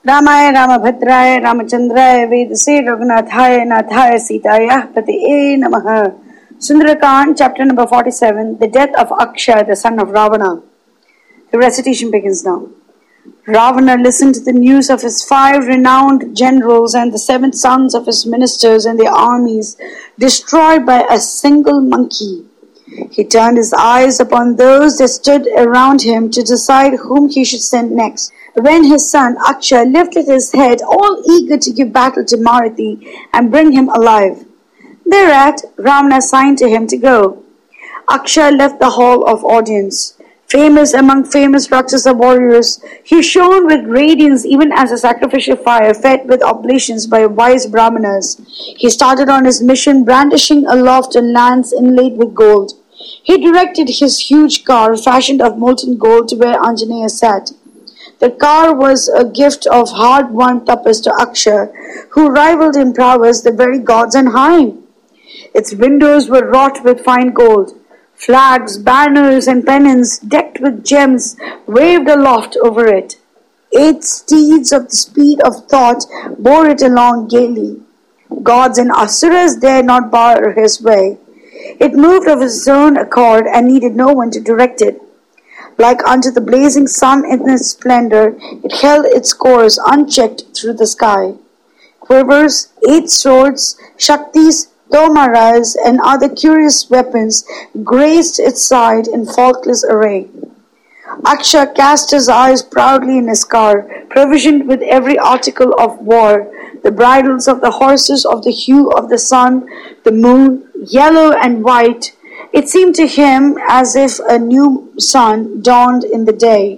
रामाय रामभद्राय रामचंद्राय वेदसे रघुनाथाय नाथाय सीतायाः पतये नमः. Sundarakand, chapter number 47, the death of Aksha, the son of Ravana. The recitation begins now. Ravana listened to the news of his 5 renowned generals and the 7 sons of his ministers and their armies destroyed by a single monkey. He turned his eyes upon those that stood around him to decide whom he should send next. When his son Aksha lifted his head, all eager to give battle to Marathi and bring him alive. Thereat, Ravana signed to him to go. Aksha left the hall of audience. Famous among famous Rakshasa warriors, he shone with radiance even as a sacrificial fire fed with oblations by wise Brahmanas. He started on his mission brandishing aloft a lance inlaid with gold. He directed his huge car, fashioned of molten gold, to where Anjaneya sat. The car was a gift of hard-won tapas to Aksha, who rivaled in prowess the very gods on high. Its windows were wrought with fine gold. Flags, banners, and pennons, decked with gems, waved aloft over it. 8 steeds of the speed of thought bore it along gaily. Gods and asuras dared not bar his way. It moved of its own accord and needed no one to direct it. Like unto the blazing sun in its splendor, it held its course unchecked through the sky. Quivers, 8 swords, shaktis, tomaras, and other curious weapons graced its side in faultless array. Aksha cast his eyes proudly in his car, provisioned with every article of war, the bridles of the horses of the hue of the sun, the moon, yellow and white. It seemed to him as if a new sun dawned in the day.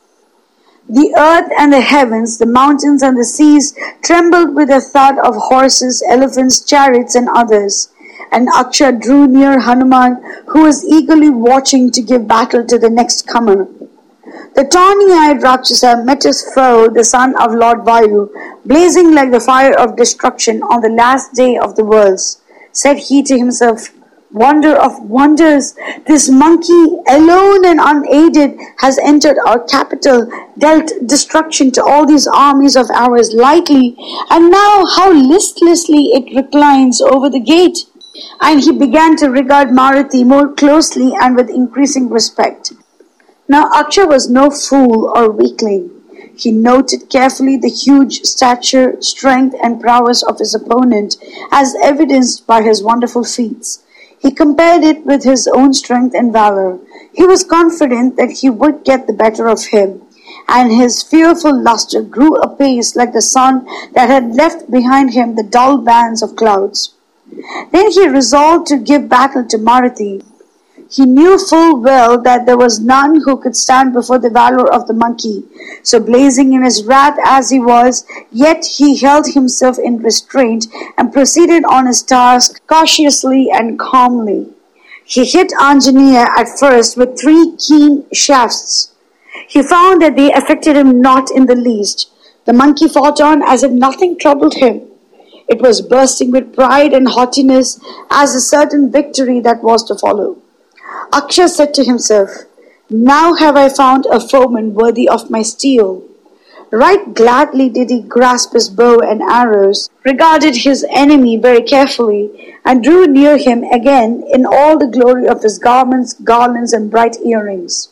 The earth and the heavens, the mountains and the seas trembled with the thud of horses, elephants, chariots, and others. And Aksha drew near Hanuman, who was eagerly watching to give battle to the next comer. The tawny-eyed Rakshasa met his foe, the son of Lord Vayu, blazing like the fire of destruction on the last day of the worlds. Said he to himself, "Wonder of wonders, this monkey, alone and unaided, has entered our capital, dealt destruction to all these armies of ours lightly, and now how listlessly it reclines over the gate." And he began to regard Marathi more closely and with increasing respect. Now Aksha was no fool or weakling. He noted carefully the huge stature, strength, and prowess of his opponent, as evidenced by his wonderful feats. He compared it with his own strength and valor. He was confident that he would get the better of him, and his fearful luster grew apace like the sun that had left behind him the dull bands of clouds. Then he resolved to give battle to Marathi. He knew full well that there was none who could stand before the valor of the monkey. So blazing in his wrath as he was, yet he held himself in restraint and proceeded on his task cautiously and calmly. He hit Anjaneya at first with 3 keen shafts. He found that they affected him not in the least. The monkey fought on as if nothing troubled him. It was bursting with pride and haughtiness as a certain victory that was to follow. Aksha said to himself, "Now have I found a foeman worthy of my steel." Right gladly did he grasp his bow and arrows, regarded his enemy very carefully, and drew near him again in all the glory of his garments, garlands, and bright earrings.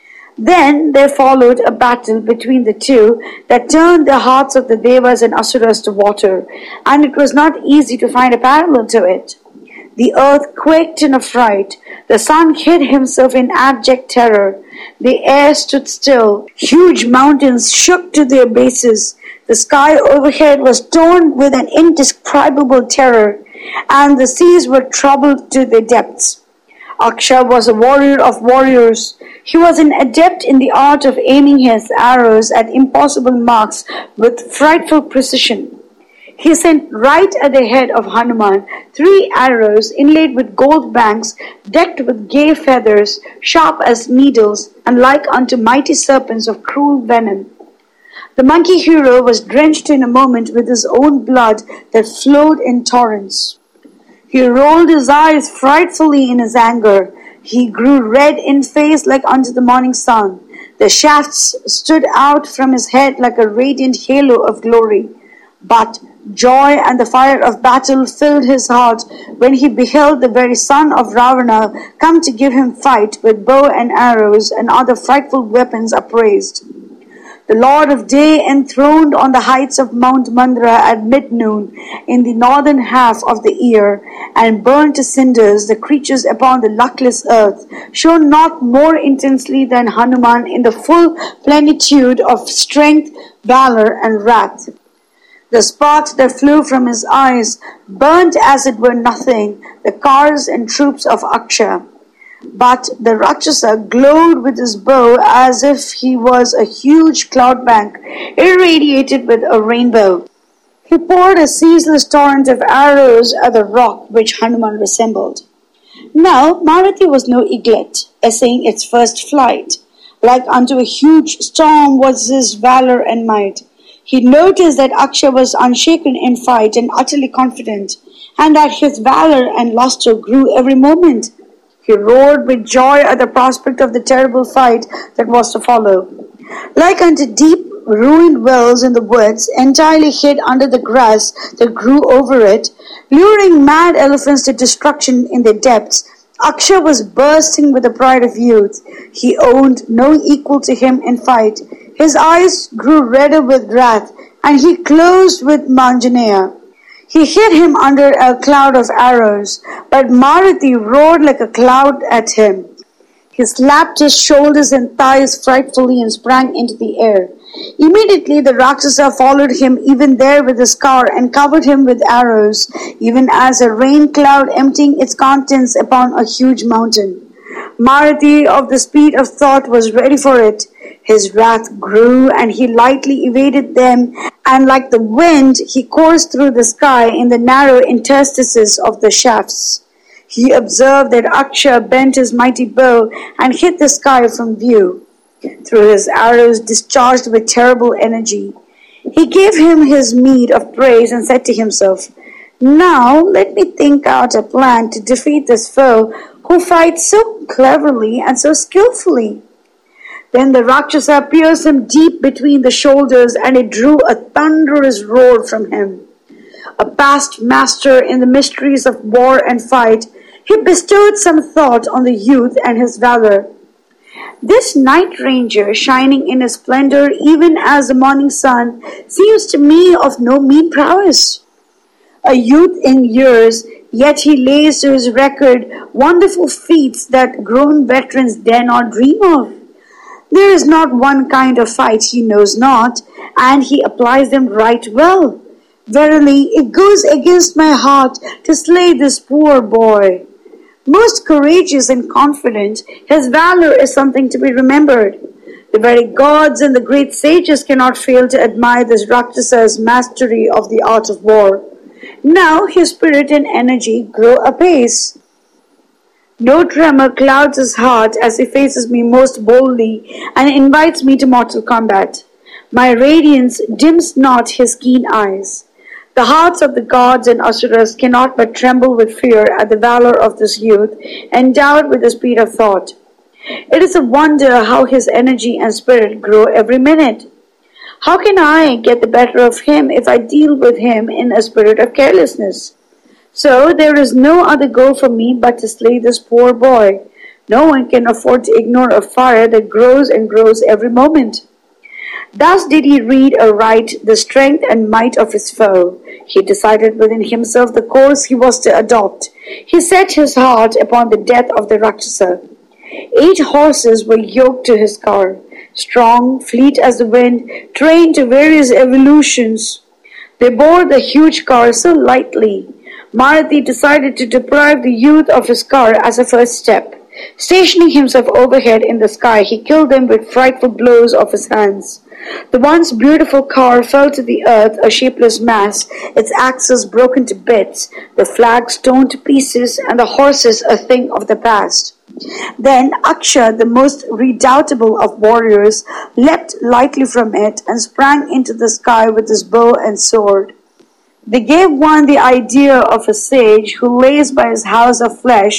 Then there followed a battle between the two that turned the hearts of the Devas and Asuras to water, and it was not easy to find a parallel to it. The earth quaked in affright. The sun hid himself in abject terror. The air stood still. Huge mountains shook to their bases. The sky overhead was torn with an indescribable terror, and the seas were troubled to their depths. Aksha was a warrior of warriors. He was an adept in the art of aiming his arrows at impossible marks with frightful precision. He sent right at the head of Hanuman 3 arrows inlaid with gold banks, decked with gay feathers, sharp as needles, and like unto mighty serpents of cruel venom. The monkey hero was drenched in a moment with his own blood that flowed in torrents. He rolled his eyes frightfully in his anger. He grew red in face like unto the morning sun. The shafts stood out from his head like a radiant halo of glory. But joy and the fire of battle filled his heart when he beheld the very son of Ravana come to give him fight with bow and arrows and other frightful weapons upraised. The Lord of Day, enthroned on the heights of Mount Mandara at mid-noon in the northern half of the year, and burned to cinders the creatures upon the luckless earth, shone not more intensely than Hanuman in the full plenitude of strength, valor, and wrath. The sparks that flew from his eyes burnt as it were nothing the cars and troops of Aksha. But the Rakshasa glowed with his bow as if he was a huge cloud bank irradiated with a rainbow. He poured a ceaseless torrent of arrows at the rock which Hanuman resembled. Now Maruti was no eaglet, essaying its first flight. Like unto a huge storm was his valor and might. He noticed that Aksha was unshaken in fight and utterly confident, and that his valor and luster grew every moment. He roared with joy at the prospect of the terrible fight that was to follow. Like unto deep, ruined wells in the woods, entirely hid under the grass that grew over it, luring mad elephants to destruction in their depths, Aksha was bursting with the pride of youth. He owned no equal to him in fight. His eyes grew redder with wrath, and he closed with Manjaneya. He hid him under a cloud of arrows, but Maruti roared like a cloud at him. He slapped his shoulders and thighs frightfully and sprang into the air. Immediately the Rakshasa followed him even there with his car and covered him with arrows, even as a rain cloud emptying its contents upon a huge mountain. Maruti, of the speed of thought, was ready for it. His wrath grew, and he lightly evaded them, and like the wind, he coursed through the sky in the narrow interstices of the shafts. He observed that Aksha bent his mighty bow and hid the sky from view. Through his arrows discharged with terrible energy. He gave him his meed of praise and said to himself, "Now let me think out a plan to defeat this foe who fights so cleverly and so skillfully." Then the Rakshasa pierced him deep between the shoulders, and it drew a thunderous roar from him. A past master in the mysteries of war and fight, he bestowed some thought on the youth and his valor. This night ranger, shining in his splendor even as the morning sun, seems to me of no mean prowess. A youth in years, yet he lays to his record wonderful feats that grown veterans dare not dream of. There is not one kind of fight he knows not, and he applies them right well. Verily, it goes against my heart to slay this poor boy. Most courageous and confident, his valor is something to be remembered. The very gods and the great sages cannot fail to admire this Raksasa's mastery of the art of war. Now his spirit and energy grow apace. No tremor clouds his heart as he faces me most boldly and invites me to mortal combat. My radiance dims not his keen eyes. The hearts of the gods and asuras cannot but tremble with fear at the valor of this youth, endowed with the speed of thought. It is a wonder how his energy and spirit grow every minute. How can I get the better of him if I deal with him in a spirit of carelessness? So there is no other goal for me but to slay this poor boy. No one can afford to ignore a fire that grows and grows every moment. Thus did he read aright the strength and might of his foe. He decided within himself the course he was to adopt. He set his heart upon the death of the Rakshasa. 8 horses were yoked to his car, strong, fleet as the wind, trained to various evolutions. They bore the huge car so lightly. Maruti decided to deprive the youth of his car as a first step. Stationing himself overhead in the sky, he killed them with frightful blows of his hands. The once beautiful car fell to the earth, a shapeless mass, its axles broken to bits, the flags torn to pieces, and the horses a thing of the past. Then Aksha, the most redoubtable of warriors, leapt lightly from it and sprang into the sky with his bow and sword. They gave one the idea of a sage who lays by his house of flesh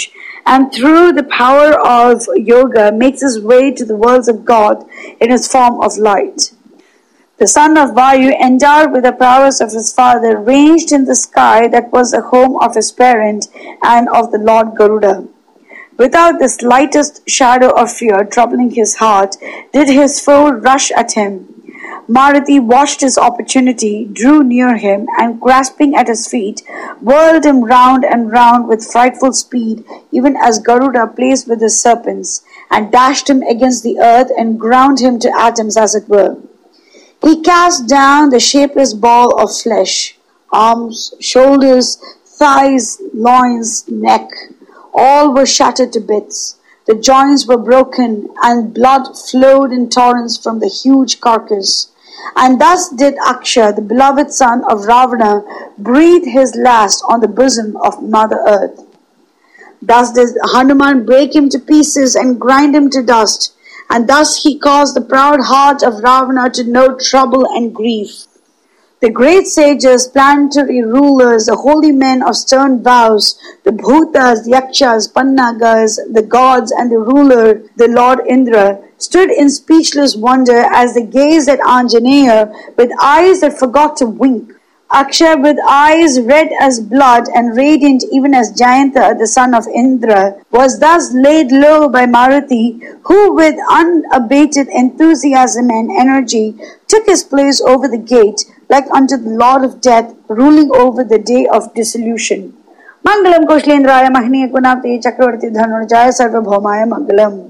and through the power of yoga makes his way to the worlds of God in his form of light. The son of Vayu, endowed with the prowess of his father, ranged in the sky that was the home of his parent and of the Lord Garuda. Without the slightest shadow of fear troubling his heart, did his foe rush at him. Maruti watched his opportunity, drew near him, and grasping at his feet, whirled him round and round with frightful speed, even as Garuda plays with his serpents, and dashed him against the earth and ground him to atoms, as it were. He cast down the shapeless ball of flesh, arms, shoulders, thighs, loins, neck. All were shattered to bits. The joints were broken, and blood flowed in torrents from the huge carcass. And thus did Aksha, the beloved son of Ravana, breathe his last on the bosom of Mother Earth. Thus did Hanuman break him to pieces and grind him to dust, and thus he caused the proud heart of Ravana to know trouble and grief. The great sages, planetary rulers, the holy men of stern vows, the Bhutas, the Yakshas, Pannagas, the gods, and the ruler, the Lord Indra, stood in speechless wonder as they gazed at Anjaneya with eyes that forgot to wink. Akshay, with eyes red as blood and radiant even as Jayanta, the son of Indra, was thus laid low by Maruti, who with unabated enthusiasm and energy took his place over the gate, like unto the Lord of Death, ruling over the day of dissolution. Mangalam Kushlendraya Mahini Gunapti Chakravarti Dhanurjaya Sarvabhaumaya Mangalam.